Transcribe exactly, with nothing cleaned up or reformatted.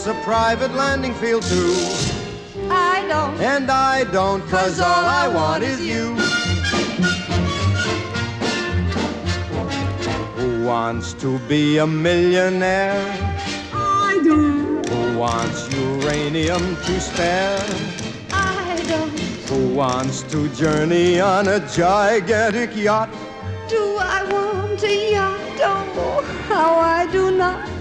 wants a private landing field too. I don't. And I don't, 'cause all I want is you. Who wants to be a millionaire? I do. Who wants uranium to spare? I don't. Who wants to journey on a gigantic yacht? Do I want a yacht? Oh, how I do not.